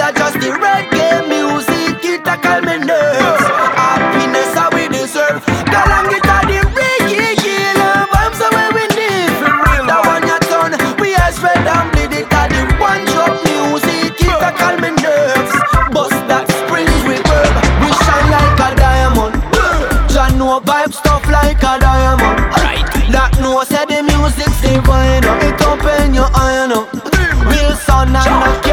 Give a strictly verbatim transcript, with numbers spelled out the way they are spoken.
are just the reggae music, it a calm me nerves. Happiness a we deserve. Galang it a the reggae killer vibes are where we live. That one ya done, we as red and bleed it a the one drop music, it a calm me nerves. Bust that springs with verb, we shine like a diamond. Jah know vibe stuff like a diamond. Right. That know say the music's divine. It open your eye now. Real sound and not